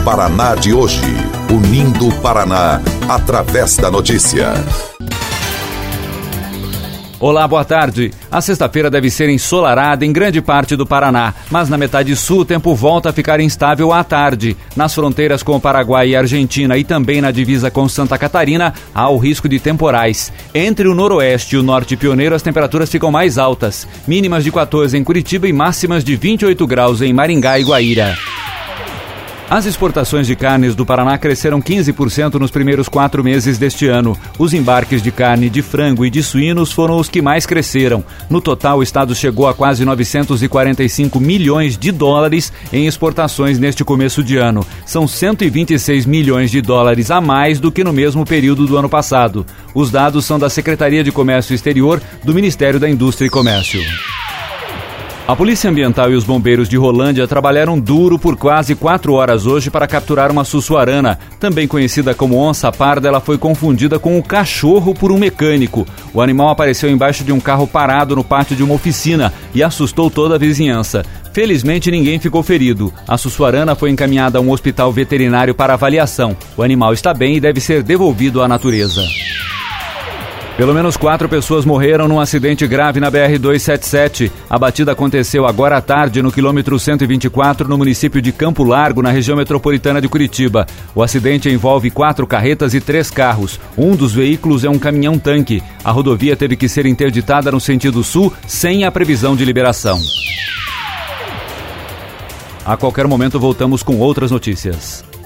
Paraná de hoje. Unindo o Paraná através da notícia. Olá, boa tarde. A sexta-feira deve ser ensolarada em grande parte do Paraná, mas na metade sul o tempo volta a ficar instável à tarde. Nas fronteiras com o Paraguai e Argentina e também na divisa com Santa Catarina, há o risco de temporais. Entre o noroeste e o norte pioneiro, as temperaturas ficam mais altas. Mínimas de 14 em Curitiba e máximas de 28 graus em Maringá e Guaíra. As exportações de carnes do Paraná cresceram 15% nos primeiros 4 meses deste ano. Os embarques de carne de frango e de suínos foram os que mais cresceram. No total, o estado chegou a quase 945 milhões de dólares em exportações neste começo de ano. São 126 milhões de dólares a mais do que no mesmo período do ano passado. Os dados são da Secretaria de Comércio Exterior do Ministério da Indústria e Comércio. A Polícia Ambiental e os bombeiros de Rolândia trabalharam duro por quase 4 horas hoje para capturar uma sussuarana. Também conhecida como onça parda, ela foi confundida com um cachorro por um mecânico. O animal apareceu embaixo de um carro parado no pátio de uma oficina e assustou toda a vizinhança. Felizmente, ninguém ficou ferido. A sussuarana foi encaminhada a um hospital veterinário para avaliação. O animal está bem e deve ser devolvido à natureza. Pelo menos 4 pessoas morreram num acidente grave na BR-277. A batida aconteceu agora à tarde no quilômetro 124, no município de Campo Largo, na região metropolitana de Curitiba. O acidente envolve 4 carretas e 3 carros. Um dos veículos é um caminhão-tanque. A rodovia teve que ser interditada no sentido sul, sem a previsão de liberação. A qualquer momento voltamos com outras notícias.